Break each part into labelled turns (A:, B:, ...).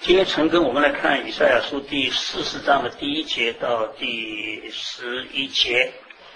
A: 今天陈根我们来看以赛亚书第40章的第1节到第11节。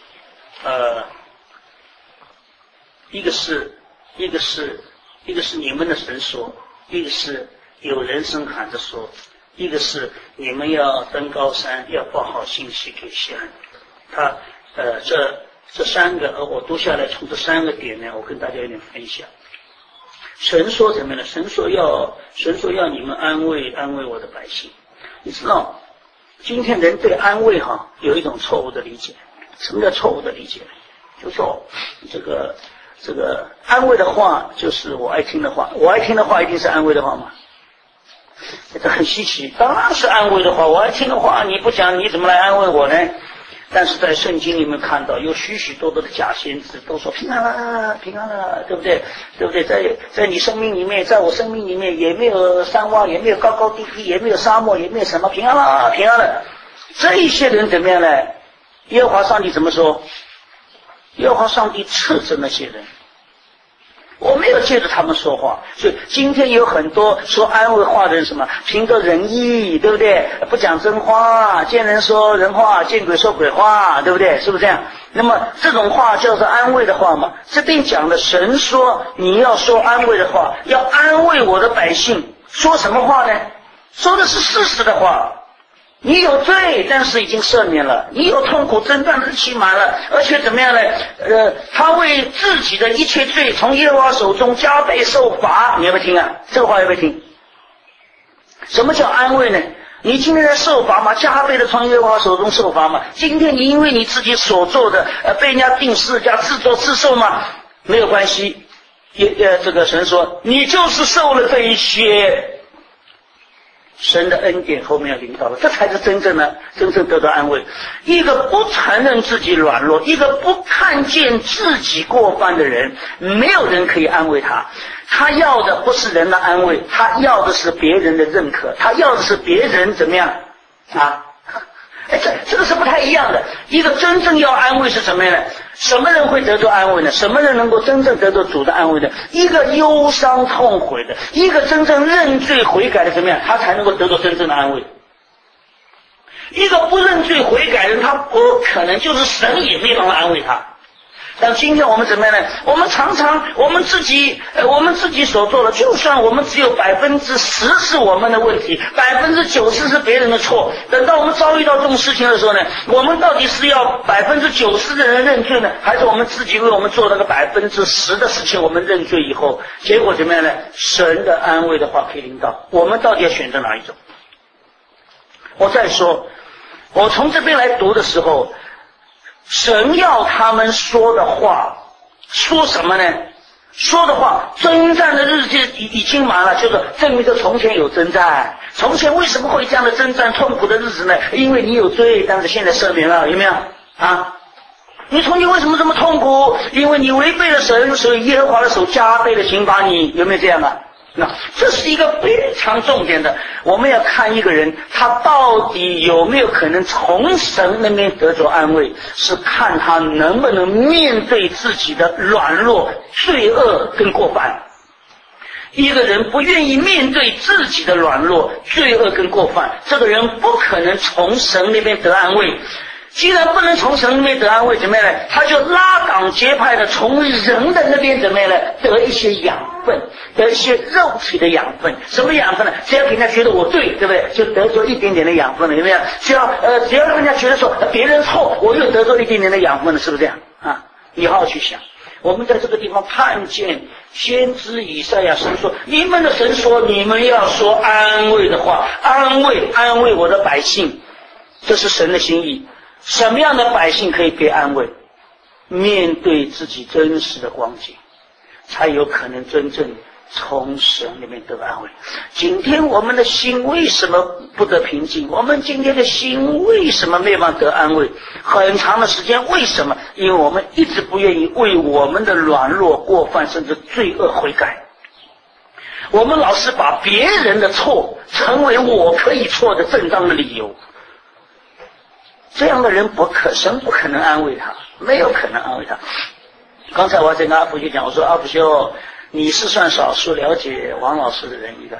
A: 一个是你们的神说，一个是有人声喊着说，一个是你们要登高山，要报好信息给西安。这三个，我读下来，从这3个点呢，我跟大家有点分享。神说什么呢？神说要你们安慰我的百姓。你知道，今天人对安慰有一种错误的理解。什么叫错误的理解？就说这个安慰的话就是我爱听的话，我爱听的话一定是安慰的话吗？这很稀奇，当然是安慰的话。我爱听的话你不讲，你怎么来安慰我呢？但是在圣经里面看到有许许多多的假先知都说平安了，平安了，对不对？对不对？在你生命里面，在我生命里面也没有山洼，也没有高高低低，也没有沙漠，也没有什么，平安了，平安了。这一些人怎么样呢？耶和华上帝怎么说？耶和华上帝斥责那些人，我没有借着他们说话。所以今天有很多说安慰话的人，什么凭着仁义，对不对？不讲真话，见人说人话，见鬼说鬼话，对不对？是不是这样？那么这种话叫做安慰的话吗？这边讲的神说你要说安慰的话，要安慰我的百姓。说什么话呢？说的是事实的话。你有罪，但是已经赦免了；你有痛苦征战的日期满了，而且怎么样呢？他为自己的一切罪从耶和华手中加倍受罚。你要不要听啊？这个话要不要听？什么叫安慰呢？你今天在受罚吗？加倍的从耶和华手中受罚吗？今天你因为你自己所做的被人家定死家自作自受吗？没有关系。这个神说你就是受了这一些，神的恩典后面要领导了，这才是真正得到安慰。一个不承认自己软弱，一个不看见自己过犯的人，没有人可以安慰他。他要的不是人的安慰，他要的是别人的认可，他要的是别人怎么样啊？这个是不太一样的。一个真正要安慰是什么样的？什么人会得到安慰呢？什么人能够真正得到主的安慰呢？一个忧伤痛悔的，一个真正认罪悔改的，怎么样？他才能够得到真正的安慰。一个不认罪悔改的人，他不可能，就是神也没办法安慰他。但今天我们怎么样呢？我们常常我们自己所做的，就算我们只有10%是我们的问题，90%是别人的错。等到我们遭遇到这种事情的时候呢，我们到底是要90%的人认罪呢，还是我们自己为我们做那个10%的事情我们认罪以后，结果怎么样呢？神的安慰的话可以领导，我们到底要选择哪一种？我再说，我从这边来读的时候，神要他们说的话，说什么呢？说的话，征战的日子已经满了，就是证明着从前有征战。从前为什么会这样的征战痛苦的日子呢？因为你有罪，但是现在赦免了，有没有啊？你从前为什么这么痛苦？因为你违背了神，所以耶和华的手加倍的刑罚你，有没有这样啊？那这是一个非常重点的，我们要看一个人他到底有没有可能从神那边得着安慰，是看他能不能面对自己的软弱、罪恶跟过犯。一个人不愿意面对自己的软弱、罪恶跟过犯，这个人不可能从神那边得安慰。既然不能从神那边得安慰，怎么样呢？他就拉党结派的从人的那边怎么样呢？得一些养分，得一些肉体的养分。什么养分呢？只要给人家觉得我对，对不对？就得着一点点的养分了，有没有？只要让人家觉得说别人错，我又得着一点点的养分了，是不是这样啊？你好好去想。我们在这个地方看见先知以赛亚神说，你们的神说你们要说安慰的话，安慰我的百姓，这是神的心意。什么样的百姓可以被安慰？面对自己真实的光景，才有可能真正从神里面得安慰。今天我们的心为什么不得平静？我们今天的心为什么没有办法得安慰？很长的时间，为什么？因为我们一直不愿意为我们的软弱、过犯甚至罪恶悔改。我们老是把别人的错成为我可以错的正当的理由。这样的人神不可能安慰他，没有可能安慰他。刚才我还在跟阿福修讲，我说阿福修，你是算少数了解王老师的人一个，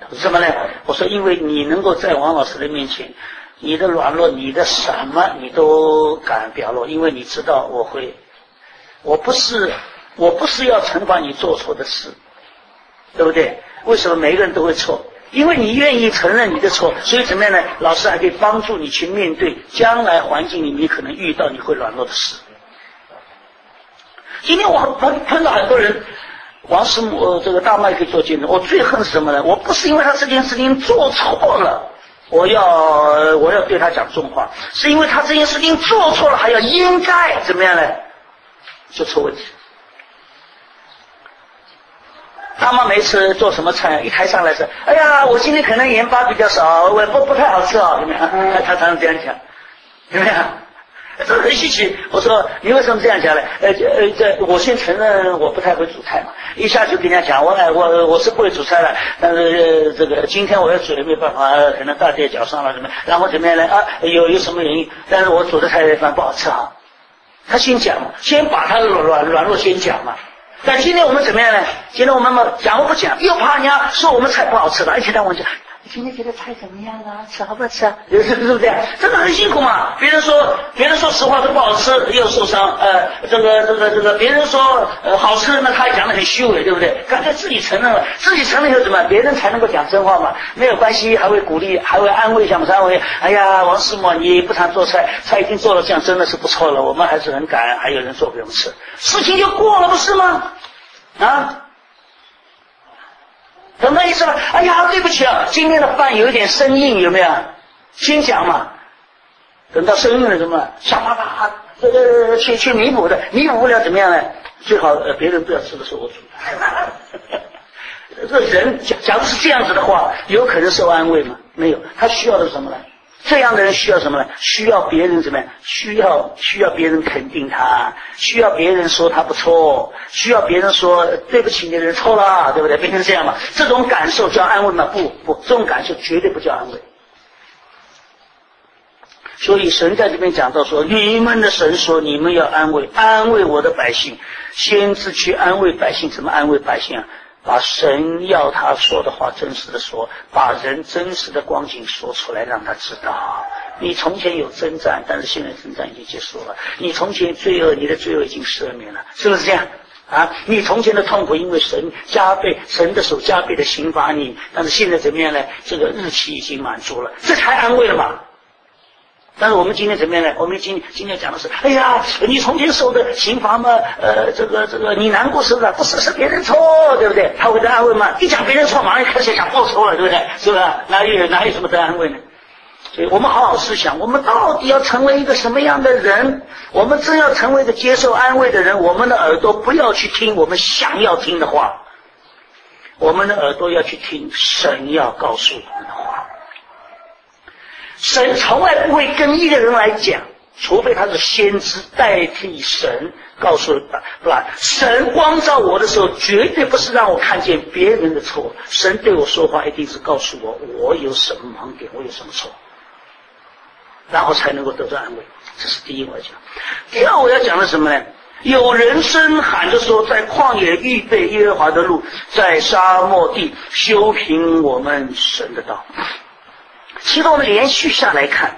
A: 什么呢？我说因为你能够在王老师的面前，你的软弱，你的什么你都敢表露，因为你知道我不是要惩罚你做错的事，对不对？为什么每个人都会错？因为你愿意承认你的错，所以怎么样呢？老师还可以帮助你去面对将来环境里你可能遇到你会软弱的事。今天我碰到很多人，王师母这个大麦可以做见证。我最恨是什么呢？我不是因为他这件事情做错了，我要对他讲重话，是因为他这件事情做错了，还要应该怎么样呢？就出问题。大妈每次做什么菜，一抬上来是，哎呀，我今天可能盐巴比较少，我不太好吃哦，怎么样？他常常这样讲，怎么样？这很稀奇。我说你为什么这样讲呢？我先承认我不太会煮菜嘛，一下就跟人家讲我是不会煮菜的，但是这个今天我要煮也没办法，可能大跌脚上了什么，然后怎么样呢？有什么原因？但是我煮的菜饭不好吃啊。他先讲嘛，先把他的软弱先讲嘛。但今天我们怎么样呢？今天我们讲不讲，又怕人家说我们菜不好吃了，一天到晚讲你今天觉得菜怎么样啊？吃好不好吃啊？是不是这样？真的很辛苦嘛。别人说实话都不好吃，又受伤。这个别人说好吃，那他还讲得很虚伪，对不对？干脆自己承认了，自己承认以后怎么？别人才能够讲真话嘛。没有关系，还会鼓励，还会安慰，想不安慰？哎呀，王师母，你不常做菜，菜已经做了，这样真的是不错了，我们还是很感恩，还有人做给我们吃，事情就过了，不是吗？啊？懂那意思吗？哎呀，对不起啊，今天的饭有一点生硬，有没有？先讲嘛，等到生硬了什么，想办法去弥补的，弥补不了怎么样呢？最好别人不要吃的时候我煮。这人假如是这样子的话，有可能受安慰吗？没有，他需要的是什么呢？这样的人需要什么呢？需要别人怎么样？需要别人肯定他，需要别人说他不错，需要别人说对不起你的人错了，对不对？变成这样嘛？这种感受叫安慰吗？不，这种感受绝对不叫安慰。所以神在这边讲到说，你们的神说你们要安慰我的百姓，先知去安慰百姓，怎么安慰百姓啊？把神要他说的话真实的说，把人真实的光景说出来，让他知道你从前有征战，但是现在征战已经结束了，你从前罪恶，你的罪恶已经赦免了，是不是这样啊？你从前的痛苦，因为神的手加倍的刑罚你，但是现在怎么样呢？这个日期已经满足了，这才安慰了嘛。但是我们今天怎么样呢？我们今天讲的是，哎呀，你从前受的刑罚嘛，这个你难过是不是？不是别人错，对不对？他会得安慰吗？一讲别人错，马上开始想报仇了，对不对？是不是？哪有什么得安慰呢？所以我们好好思想，我们到底要成为一个什么样的人？我们真要成为一个接受安慰的人，我们的耳朵不要去听我们想要听的话，我们的耳朵要去听神要告诉我们的话。神从来不会跟一个人来讲，除非他是先知代替神告诉不然神光照我的时候，绝对不是让我看见别人的错，神对我说话一定是告诉我有什么盲点，我有什么错，然后才能够得到安慰。这是第一我要讲。第二我要讲的什么呢？有人声喊着说，在旷野预备耶和华的路，在沙漠地修平我们神的道。其实我们连续下来看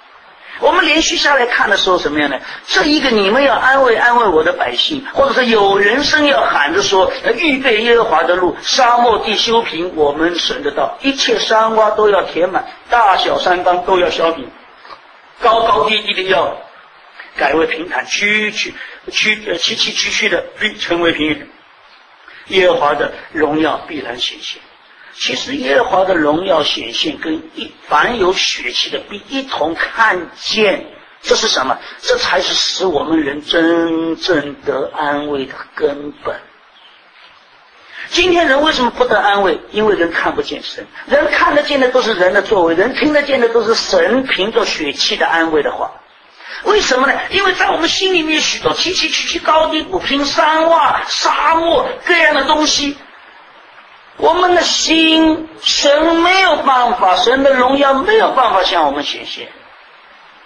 A: 的时候什么样呢？这一个你们要安慰我的百姓，或者是有人声要喊着说，预备耶和华的路，沙漠地修平我们神的道，一切山洼都要填满，大小山冈都要削平，高高低低的要改为平坦，崎岖的必成为平原，耶和华的荣耀必然显现。其实耶和华的荣耀显现跟凡有血气的必一同看见，这是什么？这才是使我们人真正得安慰的根本。今天人为什么不得安慰？因为人看不见神，人看得见的都是人的作为，人听得见的都是神凭着血气的安慰的话。为什么呢？因为在我们心里面许多崎岖高低不平山洼沙漠各样的东西，我们的心，神没有办法，神的荣耀没有办法向我们显现。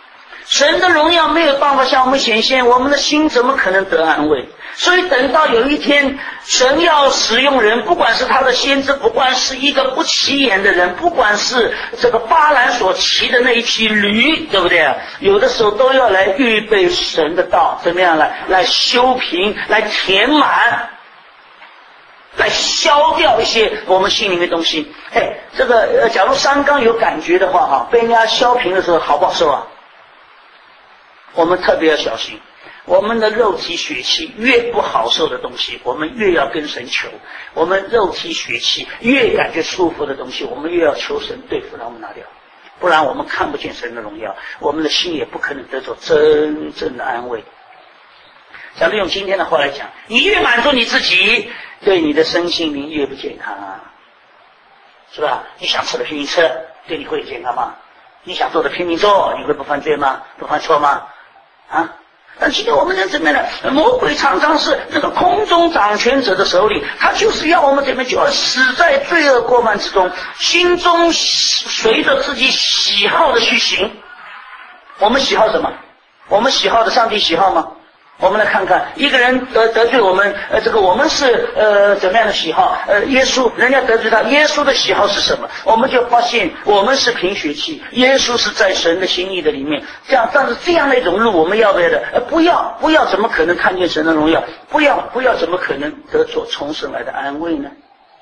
A: 神的荣耀没有办法向我们显现，我们的心怎么可能得安慰？所以等到有一天神要使用人，不管是他的先知，不管是一个不起眼的人，不管是这个巴兰所骑的那一匹驴，对不对？有的时候都要来预备神的道，怎么样来修平，来填满，来消掉一些我们心里面的东西。这个假如三纲有感觉的话被人家消平的时候好不好受啊？我们特别要小心，我们的肉体血气越不好受的东西，我们越要跟神求；我们肉体血气越感觉舒服的东西，我们越要求神对付，让我们拿掉，不然我们看不见神的荣耀，我们的心也不可能得着真正的安慰。假如用今天的话来讲，你越满足你自己，对你的身心灵越不健康是吧？你想吃的拼命吃，对你会健康吗？你想做的拼命做，你会不犯罪吗？不犯错吗？但今天我们人怎么样呢？魔鬼常常是这个空中掌权者的手里，他就是要我们怎么就要死在罪恶过犯之中，心中随着自己喜好的去行。我们喜好什么？我们喜好的上帝喜好吗？我们来看看一个人得罪我们，我们是怎么样的喜好？耶稣，人家得罪他，耶稣的喜好是什么？我们就发现我们是凭血气，耶稣是在神的心意的里面。但是这样的一种路，我们要不要的？不要，怎么可能看见神的荣耀？不要，怎么可能得着从神来的安慰呢？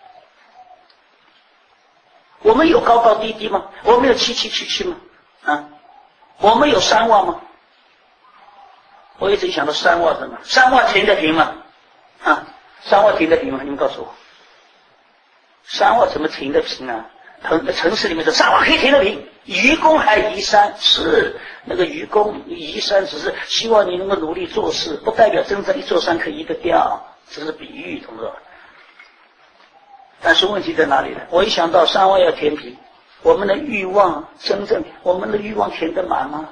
A: 我们有高高低低吗？我们有崎崎岖岖吗？我们有山洼吗？我一直想到山洼什么？山洼停得平吗？山洼停得平吗？你们告诉我，山洼怎么停得平啊？城市里面说山洼可以停得平，愚公还移山，是那个愚公移山，只是希望你能够努力做事，不代表真正一座山可以移得掉，只是比喻，同志们。但是问题在哪里呢？我一想到山洼要填平，我们的欲望真正我们的欲望填得满吗？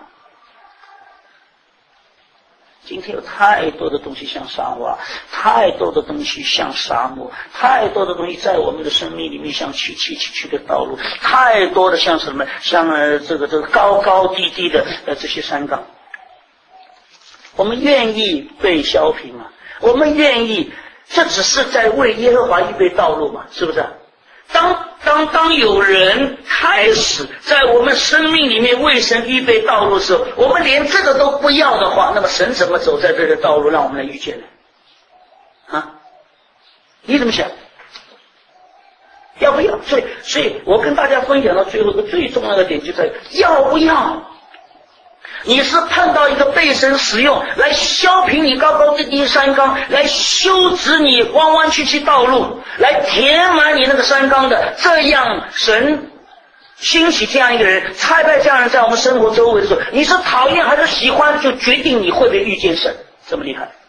A: 今天有太多的东西像山洼，太多的东西像沙漠，太多的东西在我们的生命里面像崎岖的道路，太多的像什么？像这个高高低低的这些山岗。我们愿意被消平吗？我们愿意，这只是在为耶和华预备道路嘛？是不是？当有人开始在我们生命里面为神预备道路的时候，我们连这个都不要的话，那么神怎么走在这个道路让我们来遇见呢？你怎么想？要不要？所以我跟大家分享到最后一个最重要的点就在于要不要。你是碰到一个被神使用来削平你高高低低山岗，来修直你弯弯曲曲道路，来填满你那个山岗的，这样神兴起这样一个人，差派这样人在我们生活周围的时候，你是讨厌还是喜欢，就决定你会不会遇见神。这么厉害，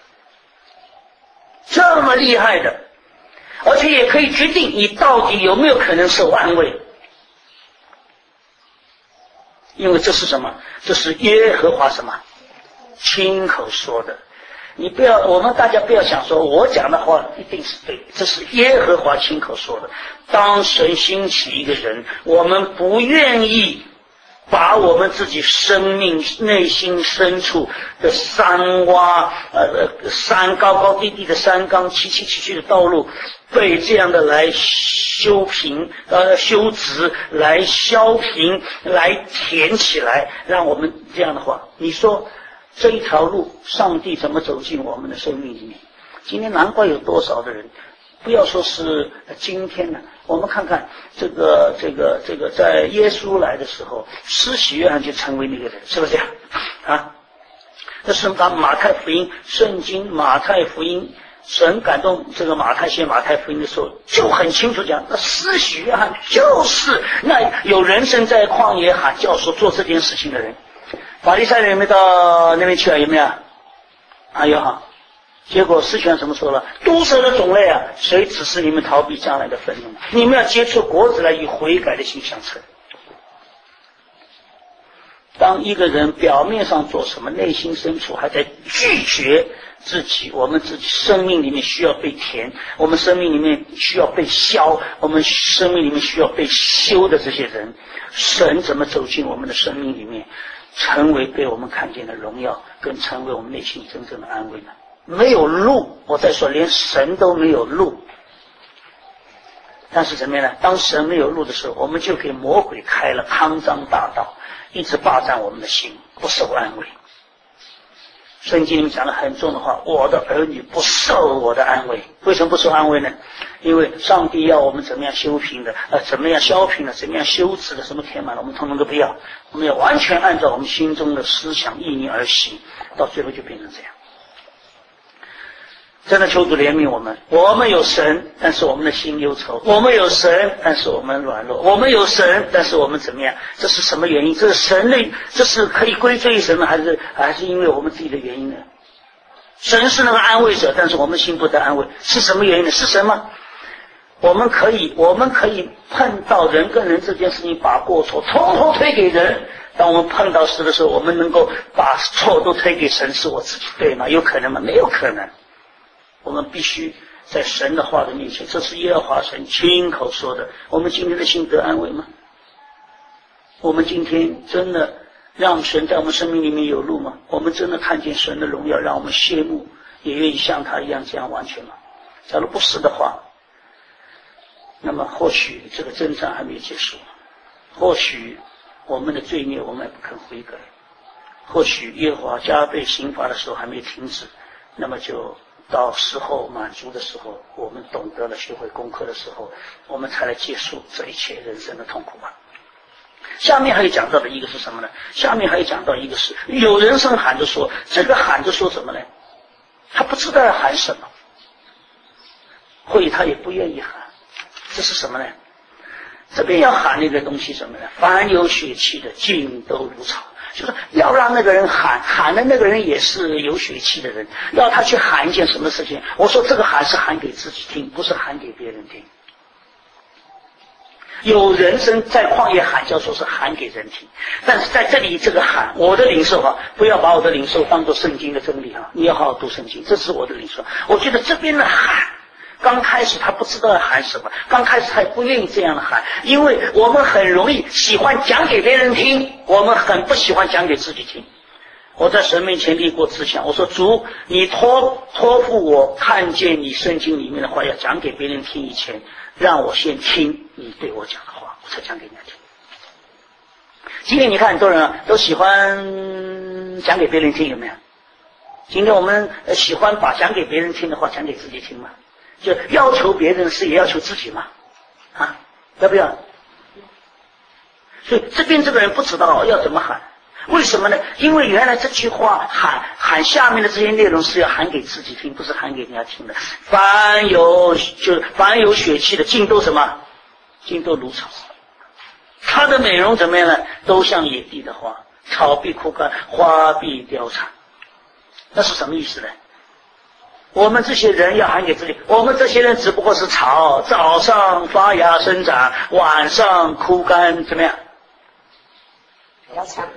A: 这么厉害的，而且也可以决定你到底有没有可能受安慰。因为这是什么？这是耶和华什么亲口说的。你不要，我们大家不要想说我讲的话一定是对，这是耶和华亲口说的。当神兴起一个人，我们不愿意把我们自己生命内心深处的山洼山高高低低的山岗，崎崎岖岖的道路，被这样的来修平修直，来削平，来填起来，让我们这样的话，你说这一条路上帝怎么走进我们的生命里面？今天难怪有多少的人，不要说是今天呢，我们看看这个在耶稣来的时候，施洗约翰就成为那个人，是不是这样这是把马太福音圣经马太福音神感动这个马太写马太福音的时候，就很清楚讲，那施洗约翰就是那有人生在旷野喊叫说做这件事情的人。法利赛人有没有到那边去有没有有好。结果施洗约翰怎么说了？毒蛇的种类谁指示你们逃避将来的愤怒？你们要结出果子来，以悔改的心相称。当一个人表面上做什么，内心深处还在拒绝自己，我们自己生命里面需要被填，我们生命里面需要被消，我们生命里面需要被修的这些人，神怎么走进我们的生命里面？ 成为被我们看见的荣耀，跟成为我们内心真正的安慰呢？没有路，我再说，连神都没有路。但是怎么样呢？当神没有路的时候，我们就给魔鬼开了肮脏大道，一直霸占我们的心，不受安慰。圣经里面讲了很重的话，我的儿女不受我的安慰。为什么不受安慰呢？因为上帝要我们怎么样修平的，怎么样消平的，怎么样修治的，什么填满了，我们统统都不要。我们要完全按照我们心中的思想意念而行，到最后就变成这样。真的求主怜悯我们。我们有神，但是我们的心忧愁；我们有神，但是我们软弱；我们有神，但是我们怎么样？这是什么原因？这是神的，这是可以归罪于神吗？还是因为我们自己的原因呢？神是那个安慰者，但是我们心不得安慰，是什么原因呢？是什么？我们可以碰到人跟人这件事情，把过错统统推给人。当我们碰到事的时候，我们能够把错都推给神，是我自己对吗？有可能吗？没有可能。我们必须在神的话的面前，这是耶和华神亲口说的。我们今天的心得安慰吗？我们今天真的让神在我们生命里面有路吗？我们真的看见神的荣耀，让我们羡慕，也愿意像他一样这样完全吗？假如不是的话，那么或许这个征战还没结束，或许我们的罪孽我们也不肯悔改，或许耶和华加倍刑罚的时候还没停止，那么就到时候满足的时候，我们懂得了学会功课的时候，我们才来结束这一切人生的痛苦吧。下面还有讲到的一个是什么呢？下面还有讲到一个是有人声喊着说，这个喊着说什么呢？他不知道要喊什么，或许他也不愿意喊。这是什么呢？这边要喊那个东西什么呢？凡有血气的尽都如草，就是要让那个人喊的那个人也是有血气的人，要他去喊一件什么事情。我说这个喊是喊给自己听，不是喊给别人听。有人声在旷野喊叫，说是喊给人听，但是在这里这个喊，我的领受不要把我的领受当作圣经的真理你要好好读圣经，这是我的领受。我觉得这边的喊，刚开始他不知道要喊什么，刚开始他也不愿意这样的喊，因为我们很容易喜欢讲给别人听，我们很不喜欢讲给自己听。我在神面前立过志向，我说主，你托付我看见你圣经里面的话要讲给别人听以前，让我先听你对我讲的话，我才讲给人家听。今天你看很多人都喜欢讲给别人听，有没有？今天我们喜欢把讲给别人听的话讲给自己听吗？就要求别人是也要求自己嘛，要不要？所以这边这个人不知道要怎么喊，为什么呢？因为原来这句话喊下面的这些内容是要喊给自己听，不是喊给人家听的。凡有血气的尽都什么？尽都如草。它的美容怎么样呢？都像野地的花，草必枯干，花必凋残。那是什么意思呢？我们这些人要喊给自己，我们这些人只不过是草，早上发芽生长，晚上枯干，怎么样？
B: 凋残。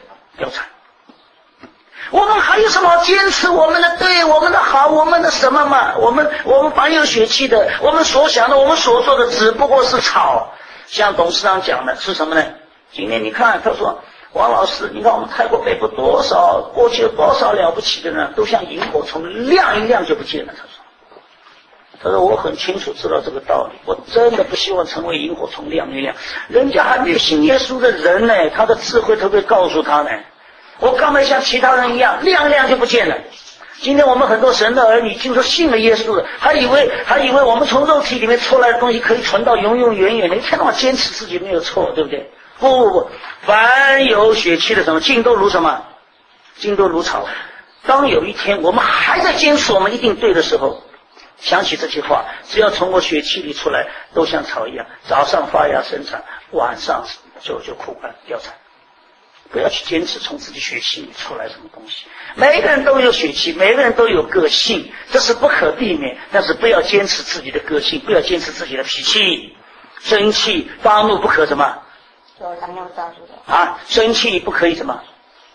A: 我们还有什么坚持我们的对，我们的好，我们的什么嘛？我们凡有血气的，我们所想的，我们所做的只不过是草。像董事长讲的是什么呢？今天你看他说，王老师，你看我们泰国北部过去有多少了不起的人，都像萤火虫亮一亮就不见了。他说我很清楚知道这个道理，我真的不希望成为萤火虫亮一亮。人家还没有信耶稣的人呢，他的智慧都会告诉他呢。我干嘛像其他人一样亮一亮就不见了？今天我们很多神的儿女听说信了耶稣了，还以为我们从肉体里面出来的东西可以存到永永远远的，一天到晚坚持自己没有错，对不对？不，凡有血气的什么尽都如什么？尽都如草。当有一天我们还在坚持我们一定对的时候，想起这句话，只要从我血气里出来，都像草一样，早上发芽生长，晚上就枯干凋残。不要去坚持从自己血气里出来什么东西。每个人都有血气，每个人都有个性，这是不可避免，但是不要坚持自己的个性，不要坚持自己的脾气。生气发怒不可什么？生气不可以什么？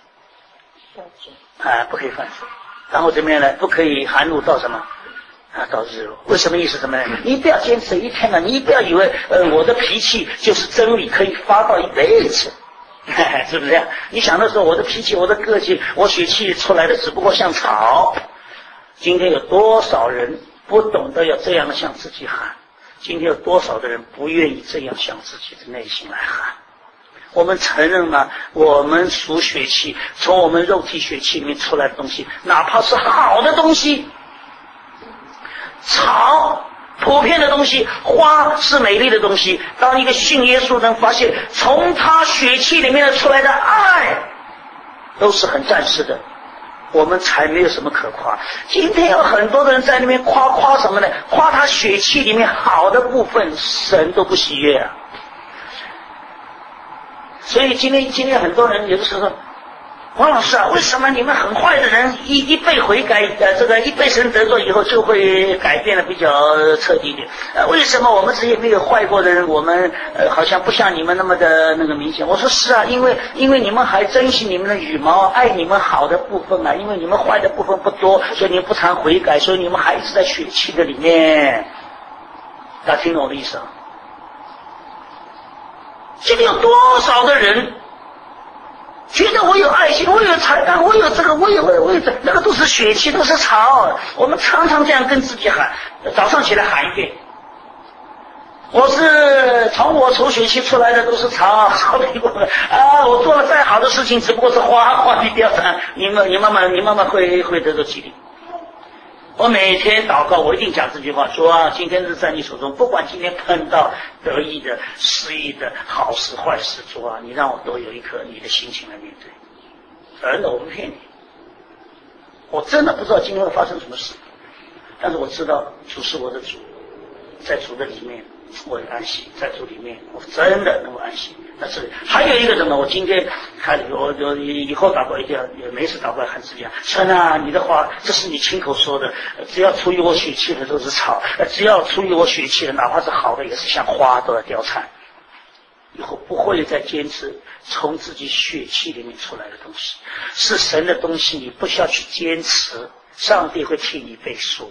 A: 不可以犯罪。然后怎么样呢？不可以含怒到什么？到日落。为什么意思什么呢？你不要坚持一天了，你不要以为我的脾气就是真理，可以发到一辈子。 是不是这样？你想的时候，我的脾气、我的个性、我血气出来的只不过像草。今天有多少人不懂得要这样的向自己喊？今天有多少的人不愿意这样向自己的内心来喊？我们承认了，我们属血气，从我们肉体血气里面出来的东西，哪怕是好的东西，草普遍的东西，花是美丽的东西。当一个信耶稣人发现，从他血气里面出来的爱，都是很暂时的，我们才没有什么可夸。今天有很多的人在那边夸什么呢？夸他血气里面好的部分，神都不喜悦啊。所以今天很多人有的时候，王老师啊，为什么你们很坏的人一被悔改一被神得罪以后就会改变的比较彻底一点？为什么我们这些没有坏过的人，我们好像不像你们那么的那个明显？我说是啊，因为你们还珍惜你们的羽毛，爱你们好的部分啊，因为你们坏的部分不多，所以你们不常悔改，所以你们还一直在血气的里面。大家听懂我的意思啊？今天有多少的人觉得我有爱心，我有才干，我有这个，我有这，那个都是血气，都是草。我们常常这样跟自己喊，早上起来喊一遍，我是从我从血气出来的，都是草比我啊！我做了再好的事情，只不过是花比较长。你慢慢会得到激励。我每天祷告，我一定讲这句话，说啊，今天是在你手中，不管今天碰到得意的、失意的、好事坏事，主啊，你让我都有一颗你的心情来面对。真的，我不骗你，我真的不知道今天会发生什么事，但是我知道主是我的主，在主的里面我也安息，在主里面我真的能够安息。但是还有一个人呢，我今天我以后祷告一定要，没事祷告喊自己啊，神啊，你的话这是你亲口说的，只要出于我血气的都是草，只要出于我血气的，哪怕是好的也是像花都要凋残。以后不会再坚持从自己血气里面出来的东西，是神的东西，你不需要去坚持，上帝会替你背书。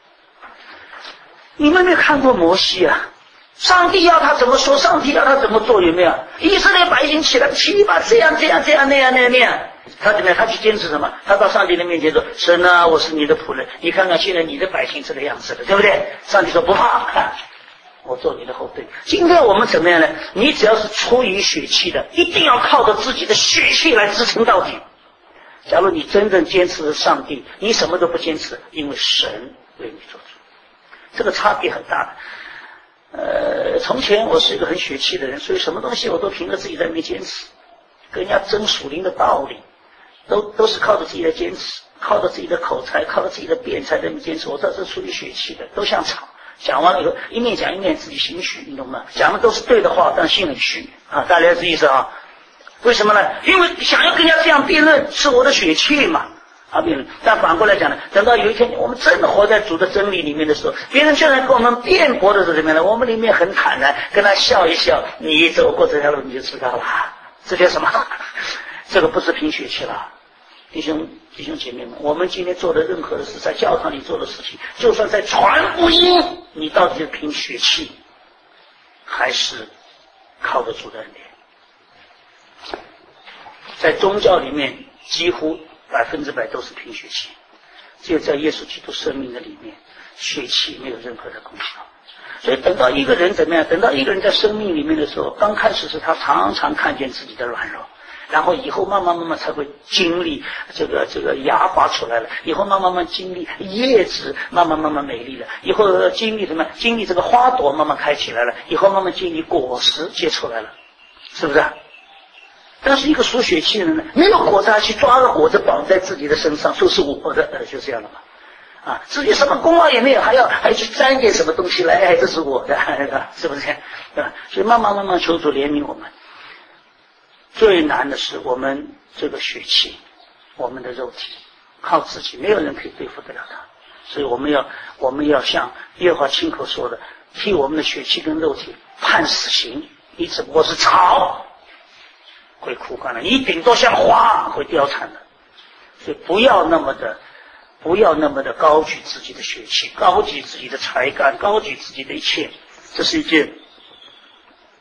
A: 你们没有看过摩西啊？上帝要他怎么说，上帝要他怎么做，有没有？以色列百姓起来去吧，这样那样，他怎么样？他去坚持什么？他到上帝的面前说，神啊，我是你的仆人，你看看现在你的百姓这个样子了，对不对？上帝说不怕，我做你的后盾。今天我们怎么样呢？你只要是出于血气的，一定要靠着自己的血气来支撑到底。假如你真正坚持上帝，你什么都不坚持，因为神为你做主，这个差别很大的。从前我是一个很血气的人，所以什么东西我都凭着自己在那边坚持，跟人家争属灵的道理，都是靠着自己的坚持，靠着自己的口才，靠着自己的辩才在那边坚持。我知道这是属于血气的，都像草，讲完了以后一面讲一面自己心虚，你懂吗？讲的都是对的话，但心很虚啊，大家这意思啊？为什么呢？因为想要跟人家这样辩论，是我的血气嘛。但反过来讲呢，等到有一天我们真的活在主的真理里面的时候，别人就在跟我们辩驳的时候怎么样呢？我们里面很坦然，跟他笑一笑，你走过这条路你就知道了，这叫什么？这个不是凭血气了。弟兄姐妹们，我们今天做的任何的事，在教堂里做的事情，就算在传福音，你到底是凭血气，还是靠着主的恩典？在宗教里面几乎100%都是凭血气，只有在耶稣基督生命的里面，血气没有任何的功效。所以等到一个人怎么样？等到一个人在生命里面的时候，刚开始是他常常看见自己的软弱，然后以后慢慢才会经历这个芽发出来了，以后慢慢经历叶子慢慢美丽了，以后经历什么？经历这个花朵慢慢开起来了，以后慢慢经历果实结出来了，是不是？但是一个属血气的人呢，没有果子还去抓个果子绑在自己的身上，说是我的，就这样了嘛。啊，自己什么功劳也没有，还去沾点什么东西来，这是我的，是不是？对吧？所以慢慢求主怜悯我们。最难的是我们这个血气，我们的肉体，靠自己没有人可以对付得了它。所以我们要像耶和华亲口说的，替我们的血气跟肉体判死刑。你只不过是草，会枯干的，你顶多像花会凋残的。所以不要那么的高举自己的血气，高举自己的才干，高举自己的一切，这是一件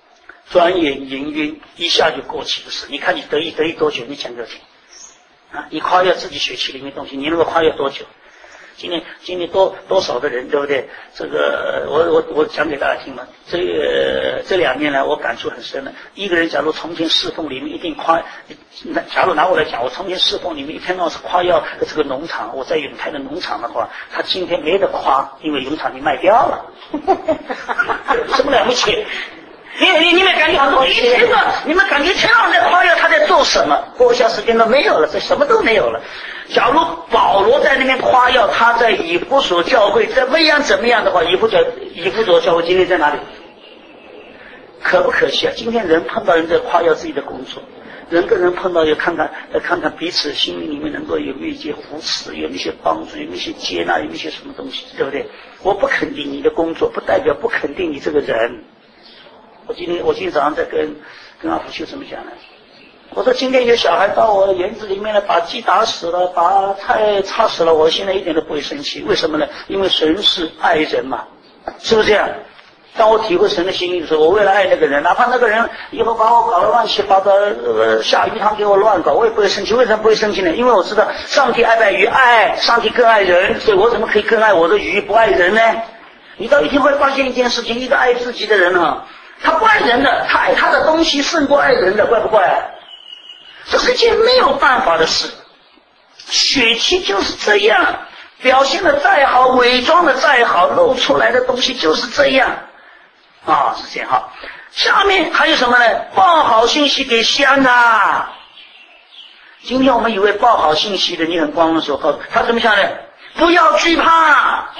A: 转眼银晕，一下就过去的事。你看你得意多久？你讲给我听啊！你夸耀自己血气里面东西，你能够夸耀多久？今年多少的人，对不对？这个我讲给大家听嘛。这2年来我感触很深了。一个人假如从前侍奉里面一定夸，假如拿我来讲，我从前侍奉里面一天到晚是夸耀这个农场，我在永泰的农场的话，他今天没得夸，因为农场你卖掉了，什么了不起？你们感觉很多你们感觉天上在夸耀他在做什么？过一下时间都没有了，这什么都没有了。假如保罗在那边夸耀他在以弗所教会怎么样的话，以弗所教会今天在哪里？可不可惜啊？今天人碰到人在夸耀自己的工作，人跟人碰到要看看彼此心里面能够有没有一些扶持，有没有一些帮助，有没有一些接纳，有没有一些什么东西，对不对？我不肯定你的工作，不代表不肯定你这个人。我今天早上在跟阿福修怎么讲呢？我说今天有小孩到我园子里面来，把鸡打死了，把菜插死了，我现在一点都不会生气。为什么呢？因为神是爱人嘛，是不是这样？当我体会神的心意的时候，我为了爱那个人，哪怕那个人以后把我搞得乱七八糟，下鱼汤给我乱搞，我也不会生气。为什么不会生气呢？因为我知道上帝爱不爱鱼？爱，上帝更爱人，所以我怎么可以更爱我的鱼，不爱人呢？你到一天会发现一件事情，一个爱自己的人啊，他不爱人的，他爱他的东西胜过爱人的，怪不怪啊？这是一件没有办法的事，血气就是这样，表现的再好，伪装的再好，露出来的东西就是这样啊，是这样哈。下面还有什么呢？报好信息给乡啊！今天我们以为报好信息的你很光荣的时候，他怎么想的？不要惧怕。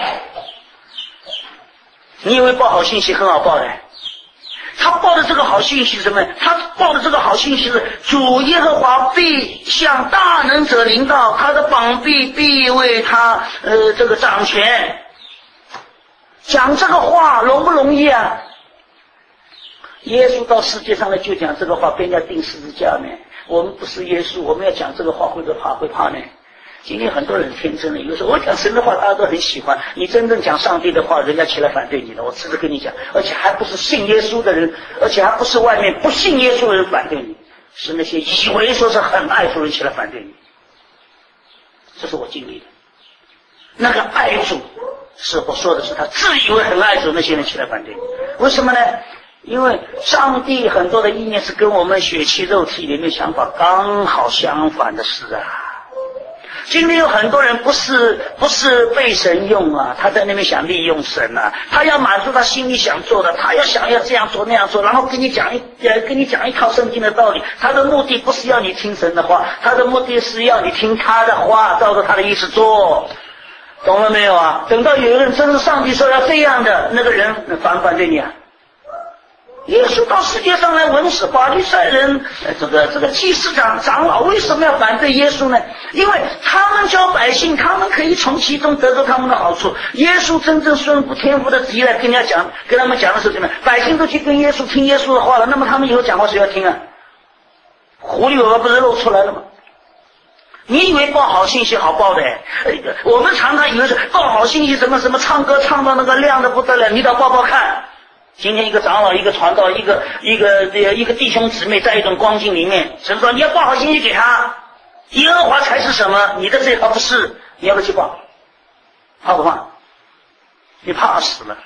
A: 你以为报好信息很好报的？他报的这个好信息是什么？他报的这个好信息是主耶和华必向大能者临到，他的膀臂必为他这个掌权。讲这个话容不容易啊？耶稣到世界上来就讲这个话，被人家钉十字架呢。我们不是耶稣，我们要讲这个话会怕呢？今天很多人天真了，有时候我讲神的话大家都很喜欢，你真正讲上帝的话，人家起来反对你了。我直接跟你讲，而且还不是信耶稣的人，而且还不是外面不信耶稣的人反对你，是那些以为说是很爱主人起来反对你。这是我经历的。那个爱主是我说的是他自以为很爱主那些人起来反对你，为什么呢？因为上帝很多的意念是跟我们血气肉体里面想法刚好相反的事啊。今天有很多人不是被神用啊，他在那边想利用神啊，他要满足他心里想做的，他想要这样做那样做，然后跟你讲一套圣经的道理，他的目的不是要你听神的话，他的目的是要你听他的话，照着他的意思做，懂了没有啊？等到有一个人真是上帝说要这样的，那个人反不反对你啊？耶稣到世界上来，文士法利赛人这个祭司长老为什么要反对耶稣呢？因为他们教百姓，他们可以从其中得到他们的好处。耶稣真正顺服天父的旨意来跟他们讲的是什么？百姓都去跟耶稣听耶稣的话了，那么他们以后讲话谁要听啊？狐狸尾巴不是露出来了吗？你以为报好信息好报的？我们常常以为是报好信息什么唱歌唱到那个亮的不得了，你倒报报看。今天一个长老，一个传道，一个弟兄姊妹在一种光景里面，神说你要报好信息给他，耶和华才是什么？你的这条不是，你要不去报？怕不怕？你怕死了。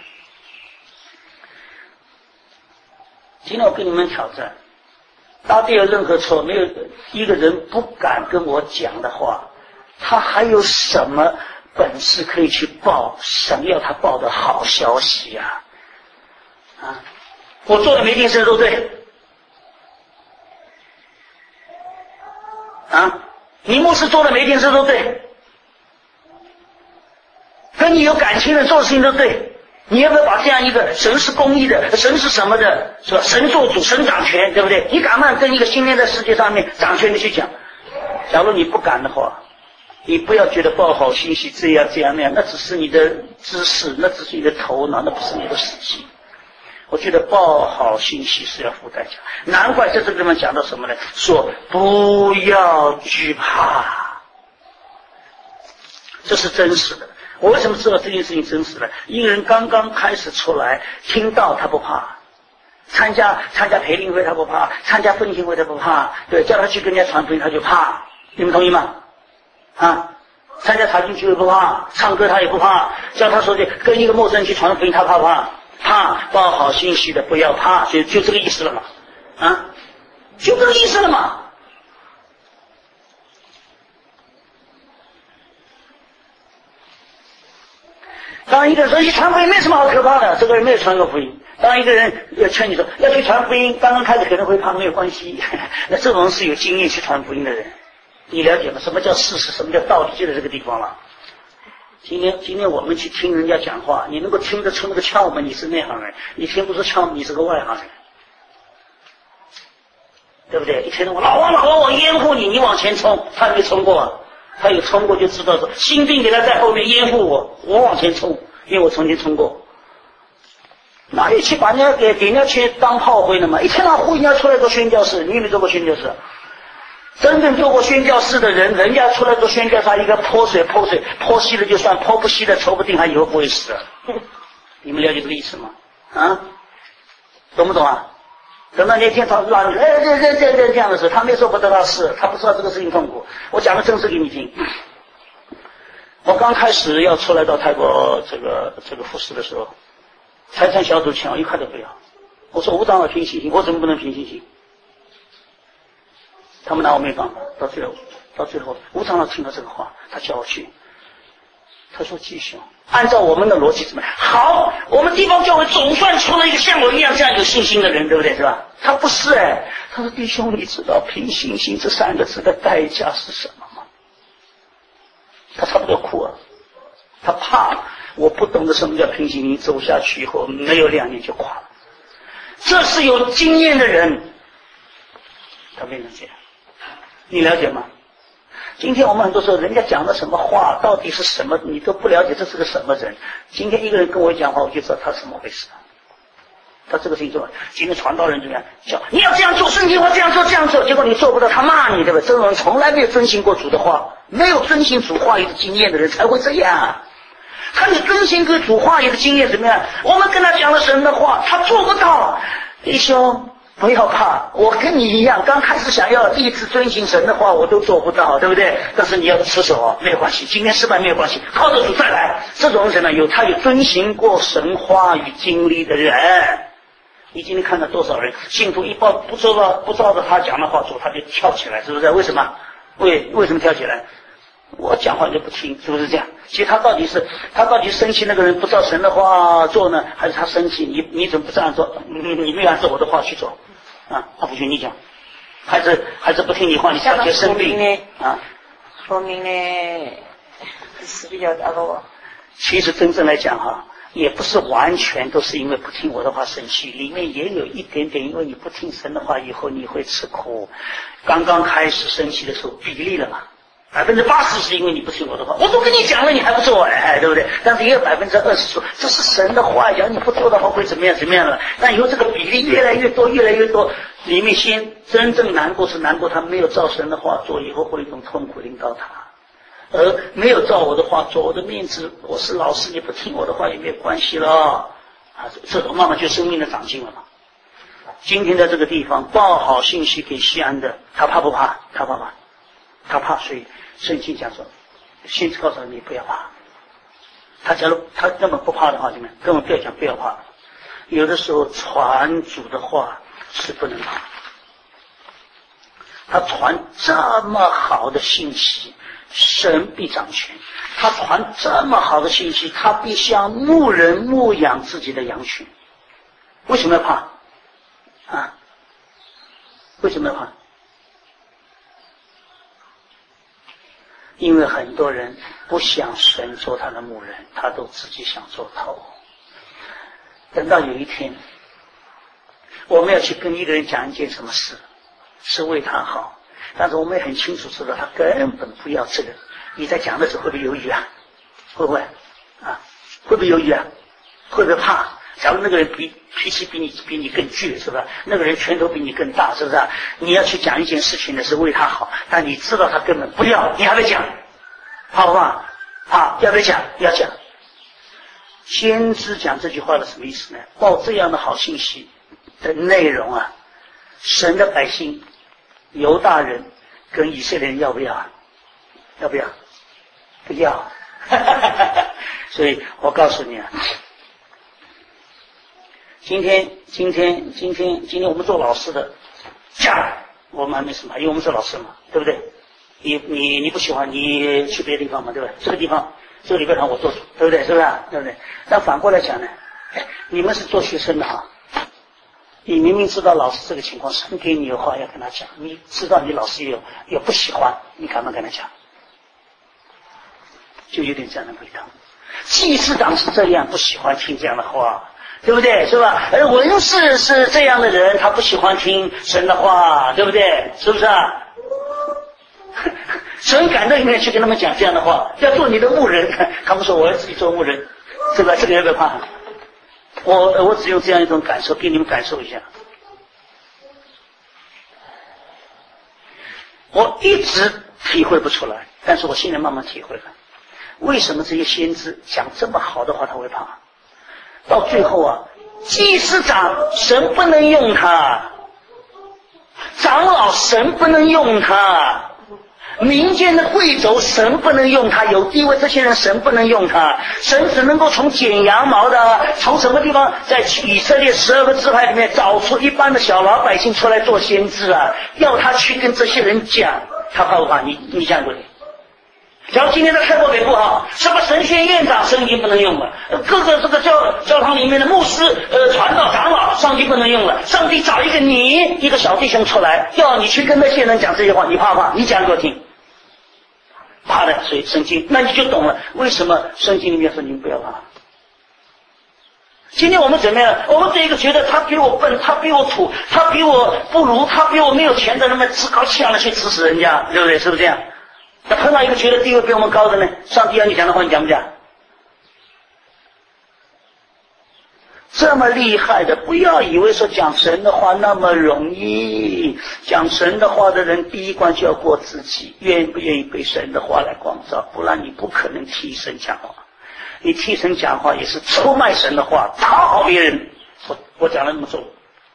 A: 今天我跟你们挑战，大地有任何错，没有一个人不敢跟我讲的话，他还有什么本事可以去报神要他报的好消息啊？我做的每件事都对啊，你牧师做的每件事都对，跟你有感情的做事情都对，你要不要把这样一个神是公义的，神是什么的，是吧？神做主，神掌权，对不对？你敢不敢跟一个新天在世界上面掌权的去讲？假如你不敢的话，你不要觉得报好信息这样那样，那只是你的知识，那只是你的头脑，那不是你的实际。我觉得报好信息是要付代价，难怪在这个地方讲到什么呢？说不要惧怕，这是真实的。我为什么知道这件事情真实呢？一个人刚刚开始出来，听到他不怕， 参加培灵会他不怕，参加分享会他不怕，对，叫他去跟人家传福音他就怕，你们同意吗？啊，参加查经聚会不怕，唱歌他也不怕，叫他说去跟一个陌生人去传福音他怕不怕？怕，报好信息的不要怕，就这个意思了嘛，啊，就这个意思了嘛。当一个人去传福音没什么好可怕的，这个人没有传过福音。当一个人要劝你说要去传福音，刚刚开始可能会怕，没有关系。那这种是有经验去传福音的人，你了解吗？什么叫事实，什么叫道理，就在这个地方了。今天我们去听人家讲话，你能够听得出那个窍门，你是内行人；你听不出窍门，你是个外行人，对不对？一天到晚老王我掩护你，你往前冲，他没冲过，他有冲过就知道说心病给他在后面掩护我往前冲，因为我曾经冲过。哪有去把人家给人家去当炮灰的嘛？一天到晚呼人家出来做宣教士，你有没有做过宣教士？真正做过宣教士的人，人家出来做宣教士，一个泼水泼稀了就算，泼不稀的抽不定，他以后不会死。你们了解这个意思吗？啊，懂不懂啊？等到那天他让这样的事，他没说不得到事，他不知道这个事情痛苦。我讲的真实给你听。我刚开始要出来到泰国这个服侍的时候，财产小组请我一块都不要。我说无长老凭信心，我怎么不能凭信心？他们拿我没办法，到最后吴长老听到这个话，他叫我去，他说继续按照我们的逻辑怎么样？好，我们地方教会总算出了一个像我一样这样有信心的人，对不对？是吧？他不是他说弟兄，你知道凭信心这3个字的代价是什么吗？他差不多哭了，他怕我不懂得什么叫凭信心，走下去以后没有2年就垮了。这是有经验的人，他没能这样。你了解吗？今天我们很多时候人家讲的什么话到底是什么你都不了解，这是个什么人。今天一个人跟我讲话，我就知道他什么回事。他这个事情做，今天传道人就这样叫你要这样做，圣经话这样做，结果你做不到，他骂你，对吧？这种人从来没有遵循过主的话，没有遵循主话语的经验的人才会这样。看你遵循过主话语的经验怎么样？我们跟他讲了神的话，他做不到。弟兄不要怕，我跟你一样，刚开始想要立志遵行神的话，我都做不到，对不对？但是你要持守，没有关系，今天失败没有关系，靠着主再来。这种人呢，他有遵行过神话语经历的人。你今天看到多少人信徒一报不照着他讲的话做，他就跳起来，是不是？为什么？为什么跳起来？我讲话就不听，是不是这样？其实他到底生气那个人不照神的话做呢，还是他生气你怎么不这样做？你没有按照我的话去做啊？他不许你讲，还是不听你话，你小姐生病啊？
B: 说明呢是比较大的。
A: 其实真正来讲也不是完全都是因为不听我的话生气，里面也有一点点因为你不听神的话以后你会吃苦。刚刚开始生气的时候比例了嘛，80%是因为你不听我的话，我都跟你讲了你还不做，对不对？但是也有20%说这是神的话，讲你不做的话会怎么样了。但以后这个比例越来越多，里面先真正难过是难过他没有照神的话做，以后会用痛苦领导他。而没有照我的话做，我的面子，我是老师，你不听我的话也没有关系了这种慢慢就生命的长进了嘛。今天在这个地方报好信息给西安的，他怕不怕？他怕，所以圣经讲说，先告诉你不要怕。他假如他根本不怕的话，根本不要讲不要怕。有的时候传主的话是不能怕。他传这么好的信息，神必掌权。他传这么好的信息，他必像牧人牧养自己的羊群。为什么要怕为什么要怕？因为很多人不想神做他的牧人，他都自己想做头。等到有一天我们要去跟一个人讲一件什么事是为他好，但是我们也很清楚知道他根本不要这个，你在讲的时候会不会犹豫会不会会不会犹豫会不会怕？假如那个人脾气比你更倔，是吧？那个人拳头比你更大，是不是？你要去讲一件事情呢，是为他好，但你知道他根本不要，你还没讲，怕不怕？怕，要不要讲？要讲。先知讲这句话的什么意思呢？报这样的好信息， 的内容啊，神的百姓犹大人跟以色列人要不要？要不要？不要。所以我告诉你啊，今天我们做老师的讲，我们还没什么，因为我们是老师嘛，对不对？你不喜欢，你去别的地方嘛，对不对？这个地方这个礼拜堂我做主，对不对？是不是？对不对？那反过来讲呢，你们是做学生的啊，你明明知道老师这个情况，神给你有话要跟他讲，你知道你老师有不喜欢，你敢不敢跟他讲？就有点这样的味道。祭司长是这样，不喜欢听这样的话，对不对？是吧？而文士是这样的人，他不喜欢听神的话，对不对？是不是啊？神感动里面去跟他们讲这样的话，要做你的牧人，他们说我要自己做牧人，是吧？这个要不要怕？我只有这样一种感受，给你们感受一下。我一直体会不出来，但是我现在慢慢体会了。为什么这些先知讲这么好的话他会怕？到最后啊，祭司长神不能用他，长老神不能用他，民间的贵族神不能用他，有地位这些人神不能用他，神只能够从剪羊毛的，从什么地方在以色列12个支派里面找出一般的小老百姓出来做先知啊，要他去跟这些人讲，他怕不怕？你讲过的。假如今天的开国北部哈，什么神学院长神已经不能用了，各个这个教堂里面的牧师传道长老上帝不能用了，上帝找一个小弟兄出来，要你去跟那些人讲这些话，你怕不怕？你讲给我听。怕的，所以圣经，那你就懂了为什么圣经里面说你不要怕。今天我们怎么样？我们这个觉得他比我笨，他比我土，他比我不如，他比我没有钱的人们趾高气扬的去指使人家，对不对？是不是这样？那碰到一个觉得地位比我们高的呢，上帝要你讲的话，你讲不讲？这么厉害的，不要以为说讲神的话那么容易。讲神的话的人，第一关就要过自己，愿不愿意被神的话来光照，不然你不可能替神讲话。你替神讲话也是出卖神的话，讨好别人。我讲了那么重。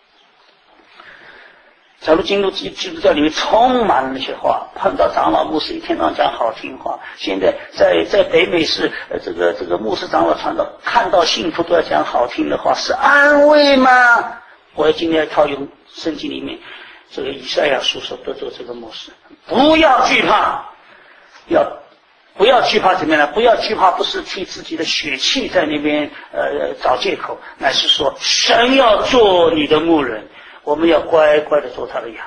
A: 假如基督教里面充满了那些话，碰到长老牧师一天到晚讲好听话，现在在北美是这个牧师长老传道，看到信徒都要讲好听的话，是安慰吗？我今天要套用圣经里面这个以赛亚书所得做这个牧师，不要惧怕，不要惧怕怎么样呢？不要惧怕，不是替自己的血气在那边找借口，乃是说神要做你的牧人，我们要乖乖的做他的羊。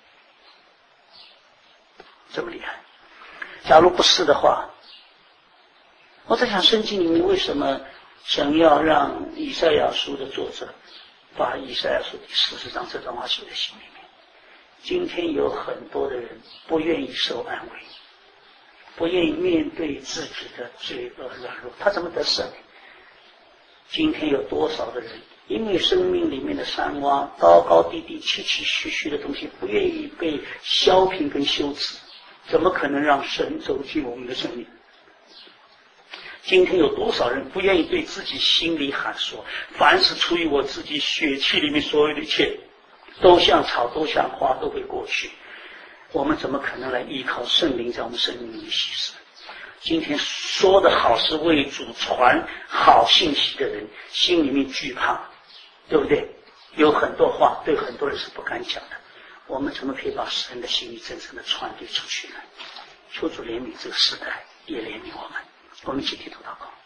A: 这么厉害。假如不是的话，我在想圣经里面为什么神要让以赛亚书的作者把以赛亚书第40章这段话写在心里面？今天有很多的人不愿意受安慰，不愿意面对自己的罪恶软弱，他怎么得胜？今天有多少的人因为生命里面的山洼高高低低崎崎岖岖的东西不愿意被削平跟羞耻，怎么可能让神走进我们的生命？今天有多少人不愿意对自己心里喊说，凡是出于我自己血气里面所有的一切，都像草都像花都会过去，我们怎么可能来依靠圣灵在我们生命里稀释？今天说的好是为主传好信息的人心里面惧怕，对不对？有很多话对很多人是不敢讲的，我们怎么可以把神的心意真正的传递出去呢？求主怜悯这个时代，也怜悯我们。我们一起低头祷告。